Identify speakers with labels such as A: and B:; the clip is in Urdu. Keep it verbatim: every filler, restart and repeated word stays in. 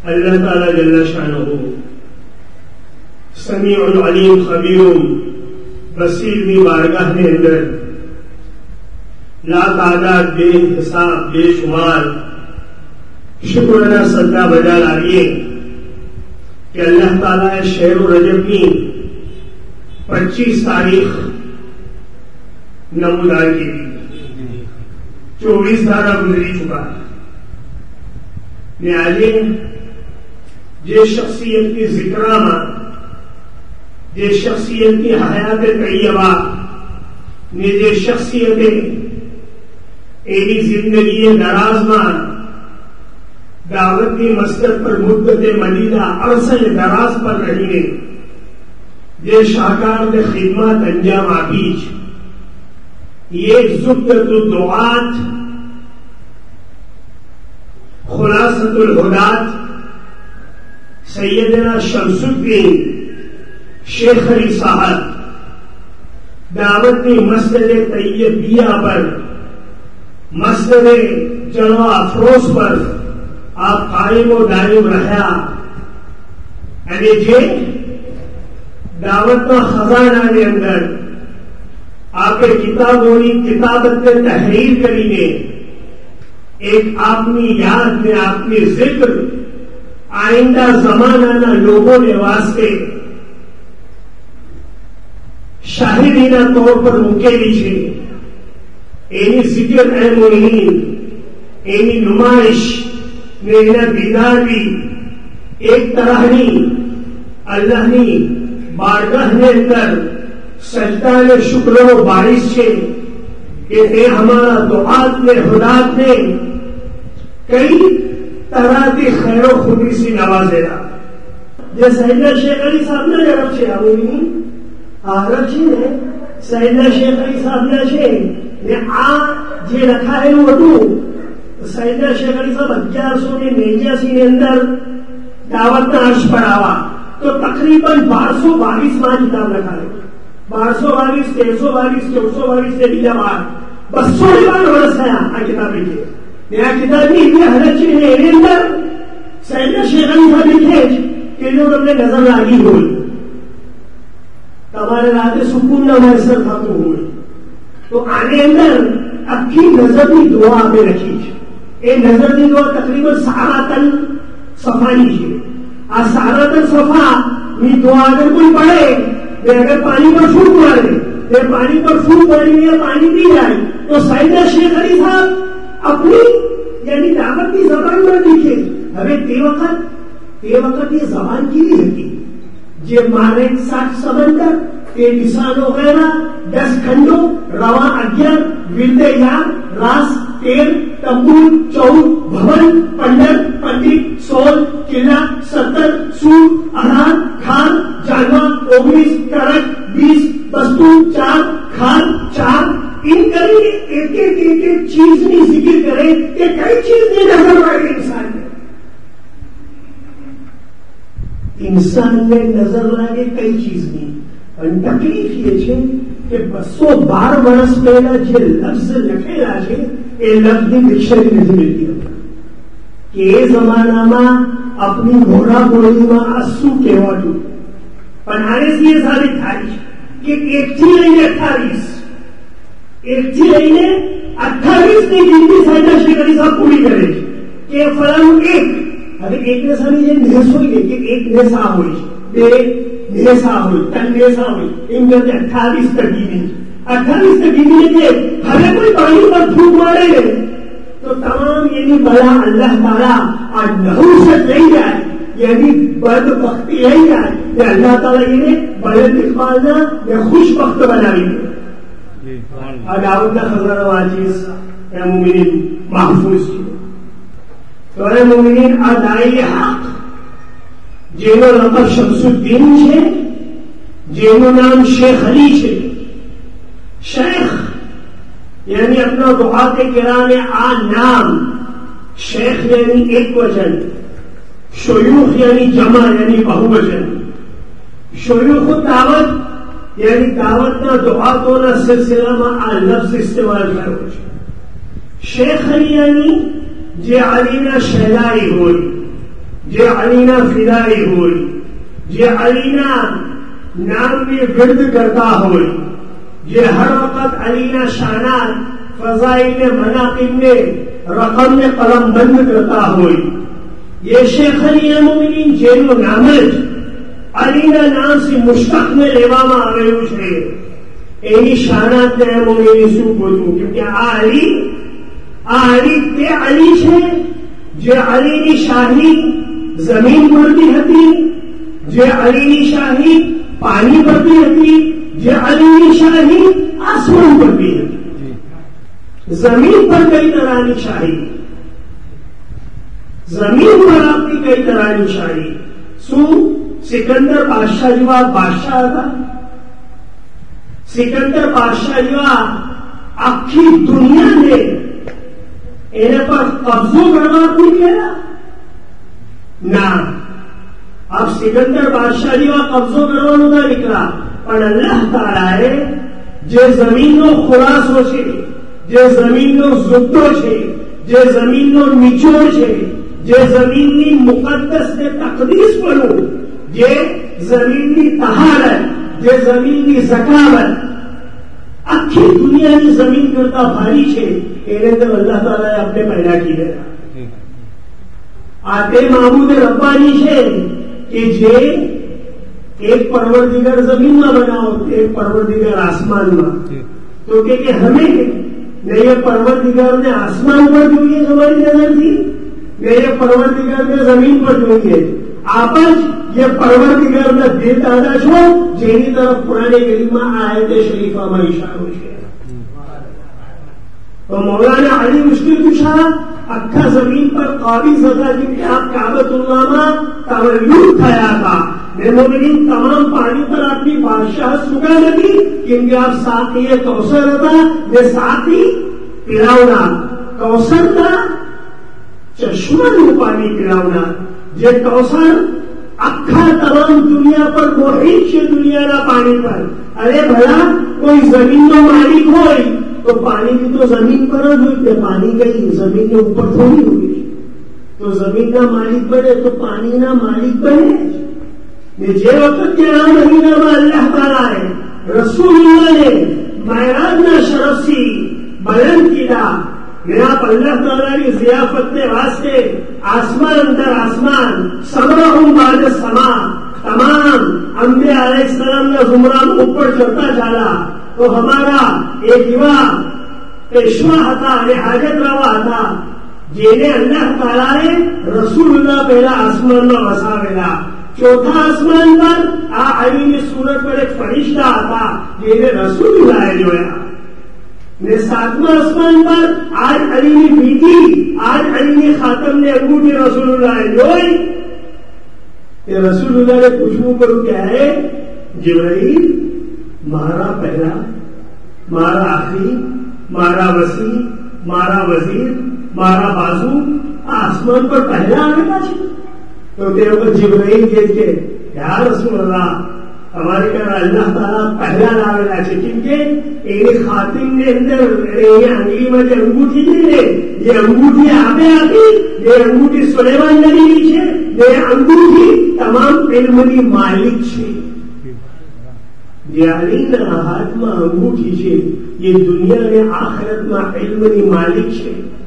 A: اللہ تعالی جل شانہ سمیع علیم خبیر بصیر دی بارگاہ کے اندر لا تعداد بے حساب بے شمار شکر ادا سجدہ بجا لاریے کہ اللہ تعالیٰ شہر و رجب کی پچیس تاریخ نمودار کی تھی، چوبیس دھارا گزری چکا ہے. نیالین جے شخصیت کی ذکرامہ جے شخصیت کی حیات طیبہ نے جے شخصیتیں ایری زندگی دراز میں دعوت کی مسجد پر مدت مدیدہ عرصہ دراز پر رہی نے یہ شاہکار دے خدمات انجام آبیج یہ زبدت الدعات خلاصۃ الہدات سیدنا شمس الدین شیخ علی صاحب دعوت کی مسجد طیبیہ پر مسجد جلوہ افروز پر آپ قائم و دائم رہا. یعنی جے دعوت کا خزانہ کے اندر آپ کے کتابوں کی کتابت میں تحریر کری نے ایک اپنی یاد میں اپنی ذکر آئندہ زمانہ نہ لوگوں نے واسطے شاہدینہ طور پر مکیلی چھے اینی ذکر اے مومنین اینی نمائش میرا دیدار بھی ایک طرح نہیں اللہ نے بارگاہ نے اندر سجدہ نے شکر و بارش سے کہ اے ہمارا دعات نے خدات نے کئی طرح کی خیر و خودی سے نوازے گا. جیسے سیدنا شیخ علی صاحب نے عرب سے آمونی عرب سے نے سیدنا شیخ علی صاحب نے شے نے آ جے رکھا ہے وہ تو سیدنا شیخ علی صاحب اگیارہ سو نے ننجاسی کے اندر دعوت کا عرش پڑھاوا تو تقریباً بارہ سو باویس ماہ کتاب لکھا ہے. بارہ سو باویس تیرہ سو باویس چودہ سو باویس سے بیجا بار بسو بار ورس ہے آ کتاب لکھے نیا کتاب نہیں یہ حضرت شیخ نے اندر سیدنا شیخ علی صاحب لکھے کہ لوگ اپنے نظر لاگی ہوئی ہمارے رات سکون نہ میسر ختم ہوئی تو آنے اندر اب کی نظر کی دعا پہ رکھی اے نظر کی دعا تقریباً سہاراتن صفا نیچے آ سہاراتن صفا می دعا اگر کوئی پڑھے اگر پانی پر پھوٹ مارے پھر پانی پر پھوٹ پڑی یا پانی پی جائے تو سیدنا شیخ علی صاحب اپنی یعنی دعوت کی زبان میں لکھے ہمیں تے وقت تے وقت یہ زبان کی بھی رکھی یہ مانے ساٹھ سمندر کے نشان وغیرہ دس کھنڈوں رواں اگیار ورد یار راس تیر تمبول چود بھون پنڈر پنڈت سول قلعہ ستر سور اڑھان کھان جانوا انیس کرک بیس بستو چار کھان چار ان کری ایک ایک ایک ایک چیز نہیں ذکر کرے کہ کئی چیز نہیں نظر آئے انسان میں انسان میں نظر لگے کئی چیز نہیں اور تکلیف یہ ہے کہ بسو بار برس پہلا جو لفظ لکھےلا ہے یہ لفظ ڈکشنری نہیں ملتی کہ یہ زمانہ میں اپنی گھوڑا گوڑی میں اسو کہوا دوں پنانے سے یہ ثابت تھاری کہ ایک تھی رہی اٹھائیس ایک تھی رہی نے اٹھائیس کی گنتی سیدنا شیخ علی صاحب پوری کرے کہ فلاں ایک ابھی ایک نے سمجھ یہ نیس ہوئی ہے کہ ایک نیسا ہوئی بے نیسا ہوئی تن نیسا ہوئی ان کے اٹھائیس تقیدی اٹھائیس تقیدی ہے کہ ہمیں کوئی پانی پر پھوک مارے تو تمام یعنی بلا اللہ تعالیٰ آج نحوست نہیں جائے یعنی بد بختی نہیں جائے یا اللہ تعالیٰ یہ بلد اقبالنا یا خوش بخت بنائی ہے دعوت کا خزانہ واجیز اے مومنین محفوظ کی تو اے مومنین ادائی حق جنہوں لقب شمس الدین ہے جنہوں نام شیخ علی ہے شیخ یعنی اپنا دعات کرام آ نام شیخ یعنی ایک وجن شیوخ یعنی جمع یعنی بہو وجن شیوخ دعوت یعنی دعوت نہ دعات ہونا سلسلہ میں آ لفظ استعمال کرو شیخ علی یعنی جے علی نہ شہلائی ہوئی જે અલીના ફિદાઈ હોય, જે અલીના નામને વિર્દ કરતા હોય, જે હર વખત અલીના શાનાત ફઝાઇલને મનાકિબને રકમને કલમબંધ કરતા હોય, ये शेख अली मोमिनीन જેનું નામ જ અલીના નામથી મુશ્તકને લેવામાં આવેલું છે, એની શાનાતને મોમિની શું પૂછવું? કેમ કે આ અલી આ અલી તે અલી છે જે અલીની શાહી જમીન પરથી હતી, જે અલીની શાહી પાણી પરથી હતી, જે અલીની શાહી આસમાન પરથી હતી. જમીન પર કઈ તરહની શાહી, જમીન પર આપની કઈ તરહની શાહી? શું સિકંદર બાદશાહ જેવા બાદશાહ હતા? સિકંદર બાદશાહ જેવા આખી દુનિયાને એને પર કબજો કરવા નીકળેલા? ના, આપ સિકંદર બાદશાહ જેવા કબજો કરવાનો ના નીકળ્યા, પણ અલ્લાહ તાલાએ જે જમીનનો ખુલાસો છે, જે જમીનનો ઝુદ્દો છે, જે જમીનનો નિચોડ છે, જે જમીનની મુકદ્દસ ને તકદીસપણું, જે જમીનની તહારત, જે જમીનની ઝકાવત આખી દુનિયાની જમીન કરતા ભારી છે, એને તો અલ્લાહ તાલાએ આપણે પેદા કીધેલા. આ તે મામૂદ રબ્બાની છે કે જે એક પરવરદિગાર જમીનમાં બનાવો, એક પરવરદિગાર આસમાનમાં. તો કે હમે ને એ પરવરદિગારને આસમાન પર જોઈએ તમારી નજરથી, ને એ પરવરદિગારને જમીન પર જોઈએ. આપ જ ये परवरदिगाરના દેવ દાદા છો, જેની તરફ કુરાને કરીમમાં આયતે શરીફામાં ઇશારો છે. તો મૌલાના અલી મુશ્કિલ કુશા આખા જમીન પર કાબિઝ હતા, કેમ કે આપ કાબતુલ્લાહમાં તવલ્લુદ થયા હતા. ને મોમિનીન તમામ પાણી પર આપની બાદશાહ સુગા નથી, કેમ કે આપ સાકીએ કૌસર હતા, ને સાકી પીલાવનાર, કૌસરના ચશ્માનું પાણી પીલાવનાર. જે કૌસર આખા તમામ દુનિયા પર મોહિત છે, દુનિયાના પાણી પર. અરે ભલા કોઈ જમીનનો માલિક હોય તો પાણી બી તો જમીન પર જ હોય, પાણી કઈ જમીનને ઉપર થોડી હોય. તો જમીનના માલિક બને તો પાણીના માલિક બને જ. ને જે વખતે આ મહિનામાં અલ્લાહ તાલાએ રસૂલુલ્લાહને મહેરાજના શરફથી બલંદ કીધા, ને આપ અલ્લાહ તાલાની ઝિયાફતને વાસ્તે आसमान अंदर आसमान समाहुम बाद समा तमाम अंबिया अलैहिस्सलाम का जुमरा ऊपर चढ़ता जाला. तो हमारा एक युवा पेशवा था અને હાજત રવા હતા, જેને અલ્લાહ તાલાએ રસૂલુલ્લાહ પહેલા આસમાનમાં વસાવેલા. ચોથા આસમાન પર આ અલીની સુરત પર એક ફરિશ્તા હતા, જેને રસૂલુલ્લાહે જોયા. ને સાતમા આસમાન પર આજ અલીની બીટી, આજ અલીની ખાતમને અંગૂઠી રસૂલુલ્લાહે જોઈ. એ રસૂલુલ્લાહને પૂછવું પડ્યું કે હે जिब्राइल, मारा पहला, मारा आखिरी, मारा वसी, मारा वजीर, मारा बाजू आसमान पर पहला आवेला છે. તો તે વખત जिब्राइल કહે છે યા રસૂલલ્લાહ, તમારી ઘરે અલ્લાહ તાલા પહેલા લાવેલા છે, કેમ કે એની ખાતિમની અંદર એની આંગળીમાં જે અંગૂઠી છે ને, એ અંગૂઠી આપે આપી, એ અંગૂઠી સુલેમાન નબીની છે, એ અંગૂઠી તમામ ઇલ્મની માલિક છે. જે અલીના હાથમાં અંગૂઠી છે, એ દુનિયા અને આખિરતમાં ઇલ્મની માલિક છે.